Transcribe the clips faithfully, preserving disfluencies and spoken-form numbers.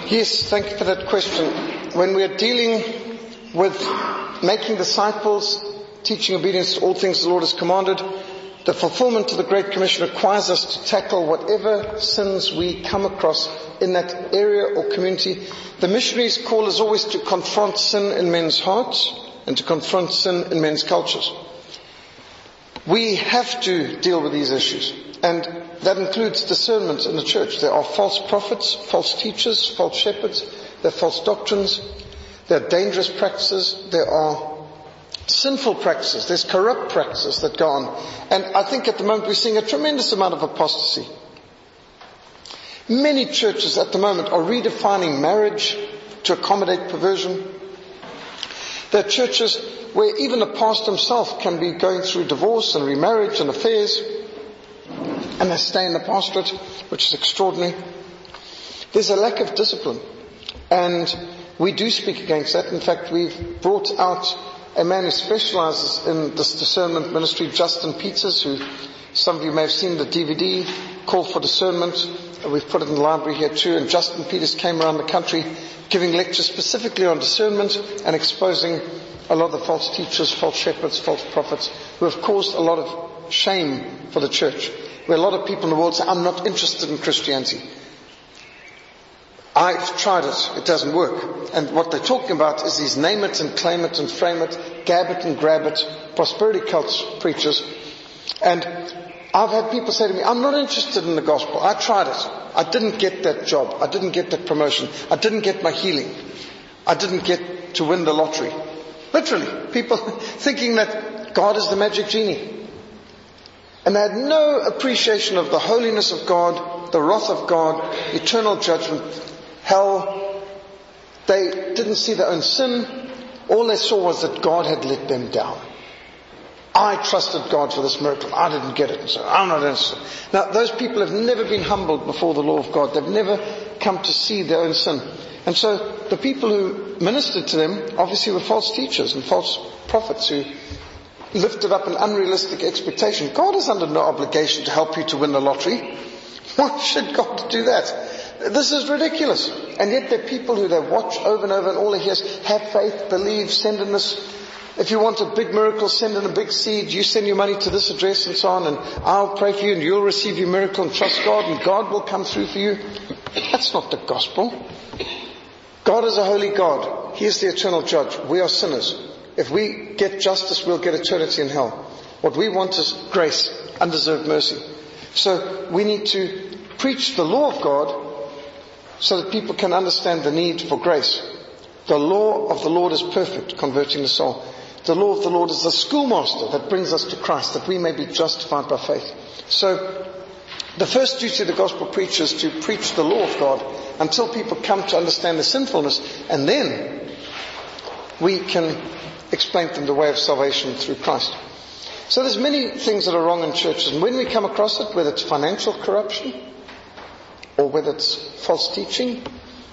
Yes, thank you for that question. When we are dealing with making disciples, teaching obedience to all things the Lord has commanded, the fulfillment of the Great Commission requires us to tackle whatever sins we come across in that area or community. The missionary's call is always to confront sin in men's hearts and to confront sin in men's cultures. We have to deal with these issues, and that includes discernment in the church. There are false prophets, false teachers, false shepherds, there are false doctrines, there are dangerous practices, there are sinful practices, there's corrupt practices that go on. And I think at the moment we're seeing a tremendous amount of apostasy. Many churches at the moment are redefining marriage to accommodate perversion. There are churches where even the pastor himself can be going through divorce and remarriage and affairs, and they stay in the pastorate, which is extraordinary. There's a lack of discipline, and we do speak against that. In fact, we've brought out a man who specializes in this discernment ministry, Justin Peters, who some of you may have seen the D V D, Call for Discernment. We've put it in the library here too, and Justin Peters came around the country giving lectures specifically on discernment and exposing a lot of the false teachers, false shepherds, false prophets, who have caused a lot of shame for the church. Where a lot of people in the world say, I'm not interested in Christianity. I've tried it, it doesn't work. And what they're talking about is these name it and claim it and frame it, gab it and grab it, prosperity cults preachers. And I've had people say to me, I'm not interested in the gospel. I tried it. I didn't get that job. I didn't get that promotion. I didn't get my healing. I didn't get to win the lottery. Literally, people thinking that God is the magic genie. And they had no appreciation of the holiness of God, the wrath of God, eternal judgment, hell. They didn't see their own sin. All they saw was that God had let them down. I trusted God for this miracle. I didn't get it, so I'm not interested. Now, those people have never been humbled before the law of God. They've never come to see their own sin. And so the people who ministered to them obviously were false teachers and false prophets who lifted up an unrealistic expectation. God is under no obligation to help you to win the lottery. Why should God do that? This is ridiculous. And yet there are people who they watch over and over, and all they hear is, have faith, believe, send in this. If you want a big miracle, send in a big seed. You send your money to this address and so on, and I'll pray for you and you'll receive your miracle, and trust God and God will come through for you. That's not the gospel. God is a holy God. He is the eternal judge. We are sinners. If we get justice, we'll get eternity in hell. What we want is grace, undeserved mercy. So we need to preach the law of God so that people can understand the need for grace. The law of the Lord is perfect, converting the soul. The law of the Lord is the schoolmaster that brings us to Christ, that we may be justified by faith. So the first duty of the gospel preacher is to preach the law of God until people come to understand the sinfulness, and then we can explain to them the way of salvation through Christ. So there's many things that are wrong in churches, and when we come across it, whether it's financial corruption, or whether it's false teaching,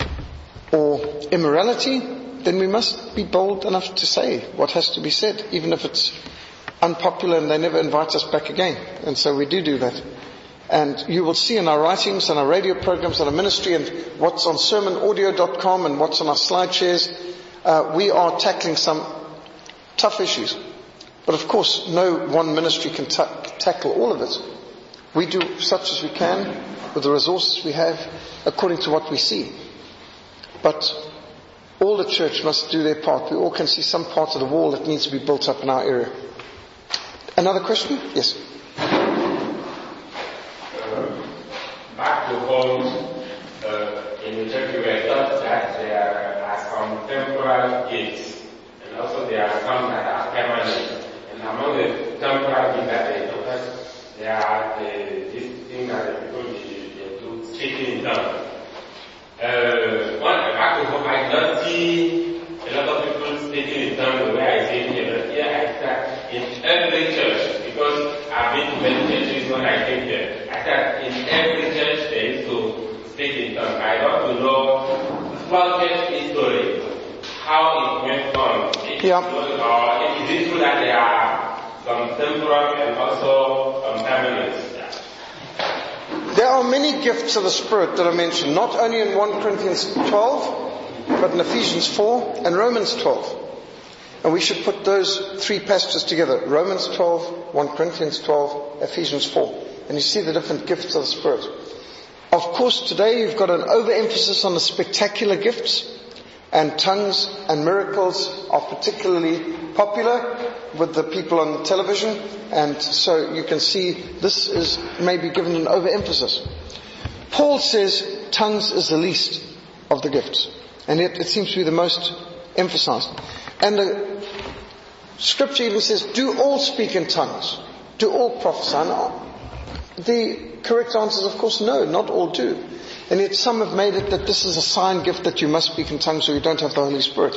or immorality, then we must be bold enough to say what has to be said, even if it's unpopular and they never invite us back again. And so we do do that. And you will see in our writings and our radio programs and our ministry and what's on sermon audio dot com and what's on our slide shares, uh, we are tackling some tough issues. But of course, no one ministry can ta- tackle all of it. We do such as we can with the resources we have according to what we see. But all the church must do their part. We all can see some part of the wall that needs to be built up in our area. Another question? Yes. Back to home, uh, in the church we were taught that there are some temporal gifts, and also there are some that are permanent. And among the temporal gifts that they taught us, there are the, this thing that the people they, they do, speaking in tongues. Uh, one, back to home, I did not see a lot of people speaking in tongues the way I see it here, but here I start in every church, because I've been to many churches when I came here. I start in every church there is to speak in tongues. I want to know small church history, how it went on. If yeah. Or if it is true that there are some temporal and also some permanent. There are many gifts of the Spirit that are mentioned, not only in First Corinthians twelve, but in Ephesians four and Romans twelve. And we should put those three passages together. Romans twelve, First Corinthians twelve, Ephesians four. And you see the different gifts of the Spirit. Of course, today you've got an overemphasis on the spectacular gifts, and tongues and miracles are particularly popular with the people on television, and so you can see this is maybe given an overemphasis. Paul says tongues is the least of the gifts, and yet it seems to be the most emphasized. And the scripture even says, do all speak in tongues? Do all prophesy? No. The correct answer is, of course, no, not all do. And yet some have made it that this is a sign gift that you must speak in tongues or you don't have the Holy Spirit.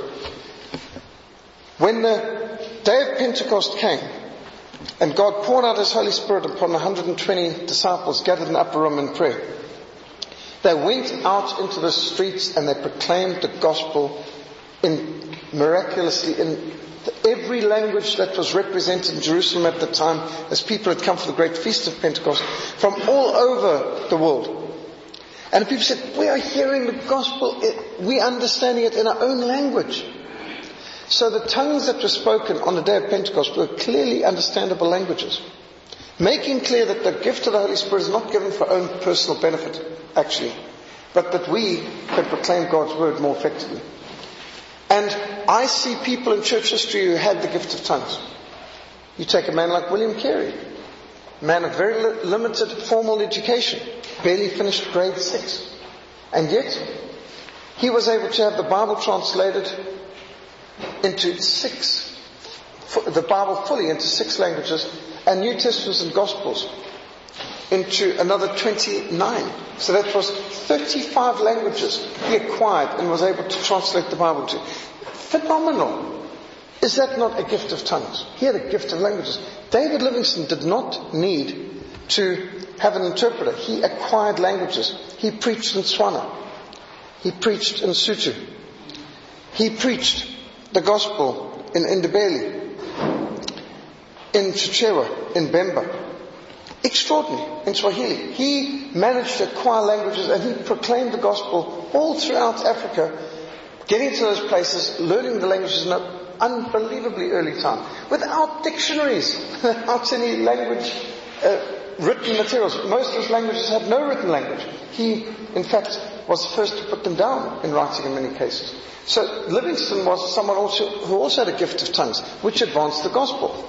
When the day of Pentecost came, and God poured out His Holy Spirit upon one hundred twenty disciples gathered in the upper room in prayer, they went out into the streets and they proclaimed the gospel in miraculously in every language that was represented in Jerusalem at the time, as people had come for the great feast of Pentecost from all over the world. And people said, we are hearing the gospel, we are understanding it in our own language. So the tongues that were spoken on the day of Pentecost were clearly understandable languages, making clear that the gift of the Holy Spirit is not given for our own personal benefit, actually, but that we can proclaim God's word more effectively. And I see people in church history who had the gift of tongues. You take a man like William Carey, a man of very li- limited formal education, barely finished grade six. And yet, he was able to have the Bible translated into six, the Bible fully into six languages, and New Testaments and Gospels into another twenty-nine. So that was thirty-five languages he acquired and was able to translate the Bible to. Phenomenal. Is that not a gift of tongues? He had a gift of languages. David Livingstone did not need to have an interpreter. He acquired languages. He preached in Tswana. He preached in Sotho. He preached the gospel in Ndebele, in Chichewa, in Bemba. Extraordinary. In Swahili. He managed to acquire languages and he proclaimed the gospel all throughout Africa, getting to those places, learning the languages in an unbelievably early time, without dictionaries, without any language uh, written materials. Most of those languages had no written language. He, in fact, was the first to put them down in writing in many cases. So Livingstone was someone also who also had a gift of tongues, which advanced the gospel.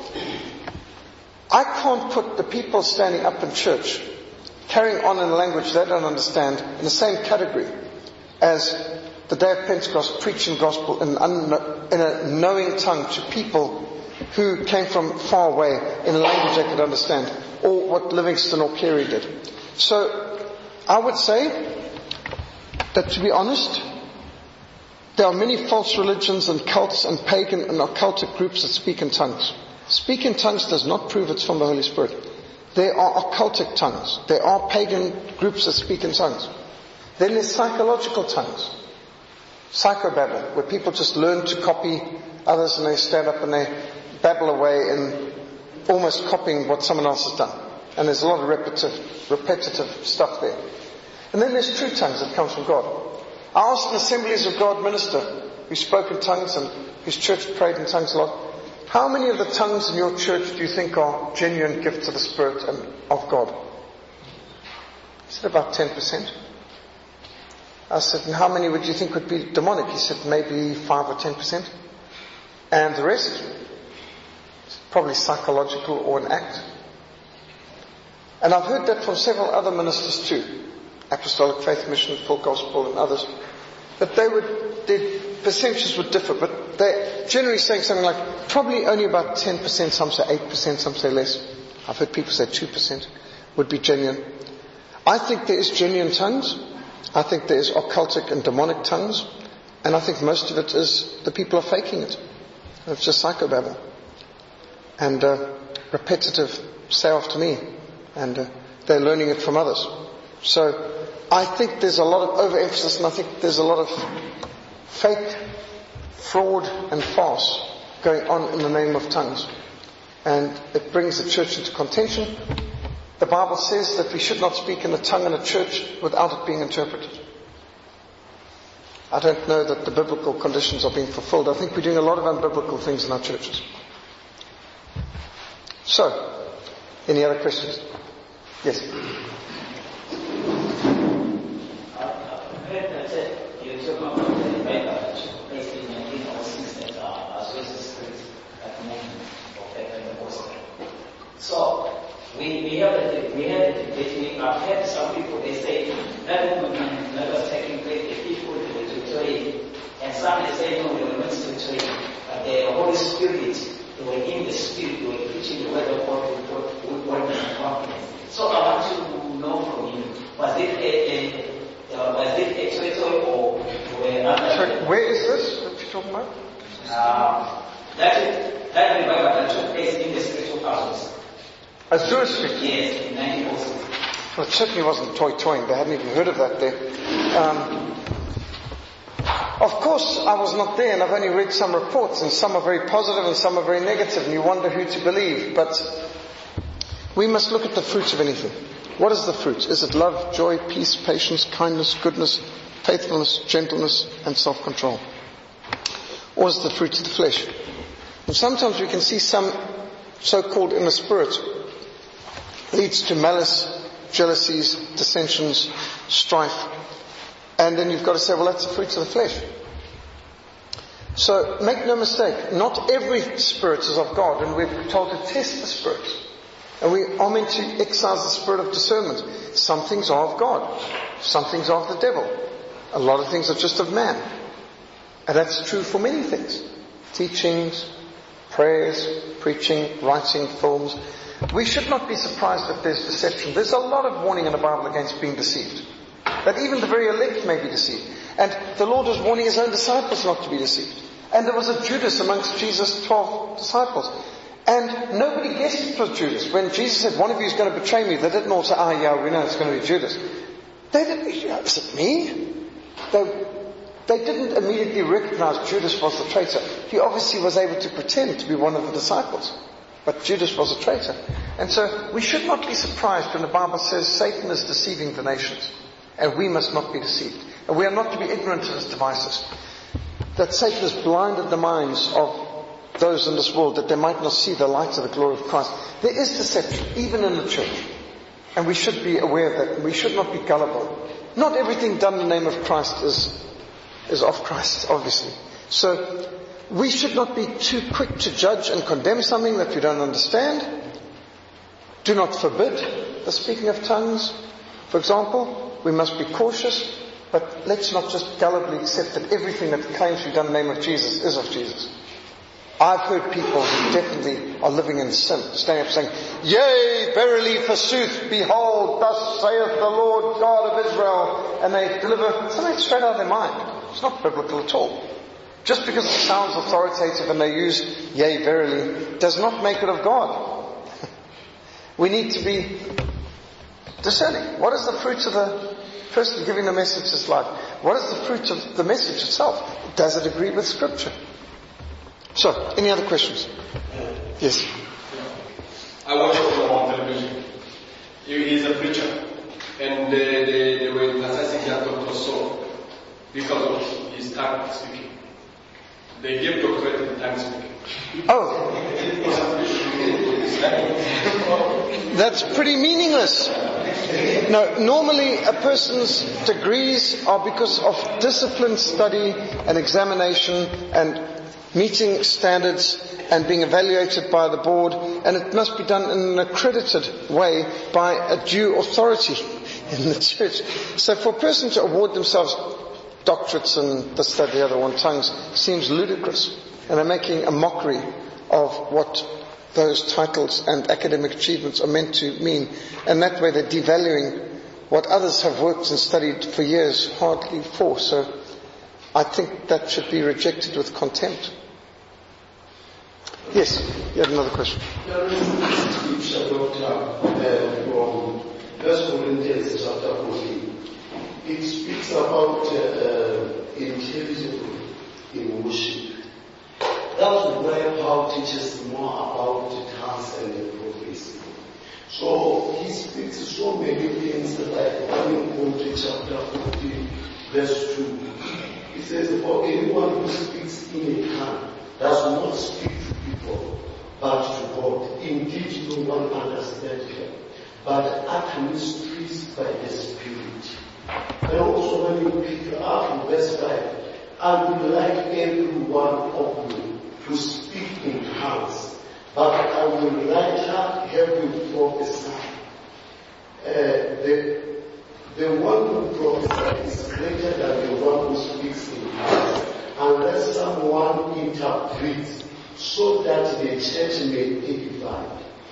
I can't put the people standing up in church, carrying on in a language they don't understand, in the same category as the day of Pentecost preaching gospel in, un- in a knowing tongue to people who came from far away in a language they could understand, or what Livingstone or Carey did. So I would say that, to be honest, there are many false religions and cults and pagan and occultic groups that speak in tongues. Speak in tongues does not prove it's from the Holy Spirit. There are occultic tongues. There are pagan groups that speak in tongues. Then there's psychological tongues. Psychobabble, where people just learn to copy others and they stand up and they babble away in almost copying what someone else has done. And there's a lot of repetitive, repetitive stuff there. And then there's true tongues that comes from God. I asked an Assemblies of God minister who spoke in tongues and whose church prayed in tongues a lot, how many of the tongues in your church do you think are genuine gifts of the Spirit and of God? He said about ten percent. I said, and how many would you think would be demonic? He said, maybe five or ten percent. And the rest? Probably psychological or an act. And I've heard that from several other ministers too. Apostolic Faith Mission, Full Gospel and others. That they would, their percentages would differ, but they're generally saying something like, probably only about ten percent, some say eight percent, some say less. I've heard people say two percent would be genuine. I think there is genuine tongues. I think there is occultic and demonic tongues. And I think most of it is the people are faking it. It's just psychobabble. And uh, repetitive, say after me. And uh, they're learning it from others. So I think there's a lot of overemphasis, and I think there's a lot of fake, fraud and farce going on in the name of tongues. And it brings the church into contention. The Bible says that we should not speak in a tongue in a church without it being interpreted. I don't know that the biblical conditions are being fulfilled. I think we're doing a lot of unbiblical things in our churches. So, any other questions? Yes. I've heard that you talk about the Bible, basically in all things that are as well as the spirit at the moment of the Pentecost. So, we, we have a, we have a debate. I've heard some people, they say that movement that was taking place, the people were tutoring, and some they say no, they were not tutoring, but the Holy Spirit, they were in the Spirit, they were preaching the word of God with boldness and confidence. So I want to know from you, was it a, a uh, was it a tutoring or were other? Sorry, where is this that you're talking about? Uh, that is, that revival that took place in the spiritual houses. Azure Street? Yes, in nineteen oh six. Well, it certainly wasn't toy-toying. They hadn't even heard of that there. Um, of course, I was not there, and I've only read some reports, and some are very positive and some are very negative, and you wonder who to believe. But we must look at the fruits of anything. What is the fruit? Is it love, joy, peace, patience, kindness, goodness, faithfulness, gentleness, and self-control? Or is it the fruit of the flesh? And sometimes we can see some so-called inner spirit leads to malice, jealousies, dissensions, strife. And then you've got to say, well, that's the fruits of the flesh. So make no mistake, not every spirit is of God, and we're told to test the spirits. And we are meant to exercise the spirit of discernment. Some things are of God. Some things are of the devil. A lot of things are just of man. And that's true for many things. Teachings, prayers, preaching, writing, films. We should not be surprised that there's deception. There's a lot of warning in the Bible against being deceived. That even the very elect may be deceived. And the Lord was warning his own disciples not to be deceived. And there was a Judas amongst Jesus' twelve disciples. And nobody guessed it was Judas. When Jesus said, one of you is going to betray me, they didn't all say, ah, yeah, we know it's going to be Judas. They didn't, is it me? They, they didn't immediately recognize Judas was the traitor. He obviously was able to pretend to be one of the disciples. But Judas was a traitor. And so we should not be surprised when the Bible says Satan is deceiving the nations. And we must not be deceived. And we are not to be ignorant of his devices. That Satan has blinded the minds of those in this world that they might not see the light of the glory of Christ. There is deception, even in the church. And we should be aware of that. We should not be gullible. Not everything done in the name of Christ is, is of Christ, obviously. So, we should not be too quick to judge and condemn something that we don't understand. Do not forbid the speaking of tongues. For example, we must be cautious, but let's not just gullibly accept that everything that claims to be done in the name of Jesus is of Jesus. I've heard people who definitely are living in sin, standing up saying, yea, verily, forsooth, behold, thus saith the Lord God of Israel, and they deliver something straight out of their mind. It's not biblical at all. Just because it sounds authoritative and they use, yea, verily, does not make it of God. We need to be discerning. What is the fruit of the person giving the message his life? What is the fruit of the message itself? Does it agree with Scripture? So, any other questions? Yes. I watched him on television. He is a preacher, and they, they, they were criticizing that Doctor Saul because of his tongue speaking. They gave doctorate in tongue speaking. Oh. That's pretty meaningless. No, normally a person's degrees are because of disciplined study and examination and meeting standards and being evaluated by the board, and it must be done in an accredited way by a due authority in the church. So for a person to award themselves doctorates and this, that, the other one, tongues, seems ludicrous. And they're making a mockery of what those titles and academic achievements are meant to mean. And that way they're devaluing what others have worked and studied for years hardly for. So I think that should be rejected with contempt. Yes, you had another question. There is a scripture, Doctor, uh, from First Corinthians chapter fourteen. It speaks about uh, intelligible in worship. That is where Paul teaches more about tongues and the prophecy. So he speaks so many things, like when you go to chapter fourteen, verse two. He says, for anyone who speaks in a tongue does not speak to people, but to God. Indeed, no one understands him, but utter mysteries by the Spirit. And also when you pick up in verse five, I would like every one of you to speak in tongues, but I will rather have you prophesy. Uh, the, the one who prophesies is greater than the one who speaks in tongues, unless someone interprets, so that the church may edify.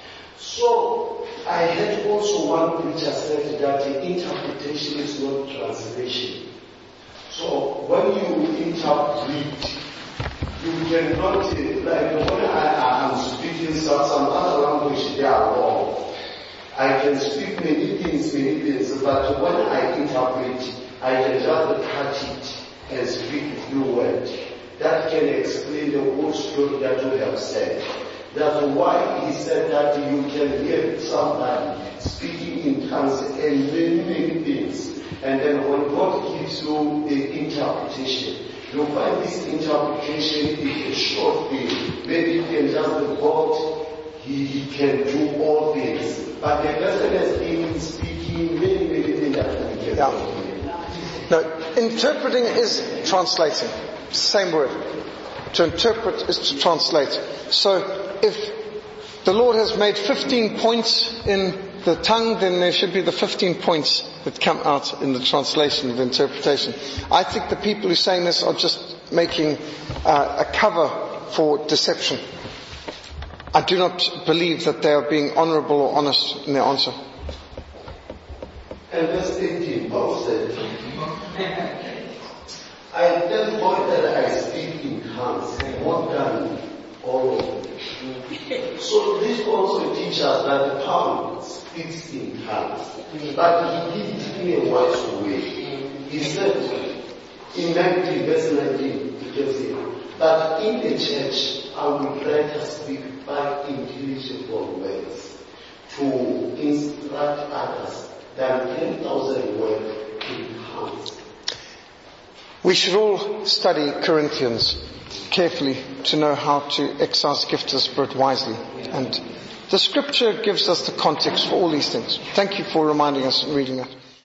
So, I heard also one preacher said that the interpretation is not translation. So, when you interpret, you cannot, like when I am speaking some, some other language, they are wrong. I can speak many things, many things, but when I interpret, I can just touch it and speak a few words. That can explain the whole story that you have said. That's why he said that you can hear somebody speaking in tongues and many, many things. And then when God gives you the interpretation, you find this interpretation is a short thing. Maybe he can just God, he, he can do all things. But the person has been speaking many, many things that we can yeah. do. No, interpreting is translating. Same word. To interpret is to translate. So if the Lord has made fifteen points in the tongue, then there should be the fifteen points that come out in the translation, the interpretation. I think the people who are saying this are just making uh, a cover for deception. I do not believe that they are being honourable or honest in their answer. And verse eighteen, Paul said, I thank God that I speak in tongues more than all of them. So this also teaches us that Paul speaks in tongues, but he did it in a wise way. He said in nineteen, verse nineteen, you can see, but in the church I would rather speak by intelligible words to instruct others than ten thousand words in tongues. We should all study Corinthians carefully to know how to exercise the gift of the Spirit wisely. And the scripture gives us the context for all these things. Thank you for reminding us and reading that.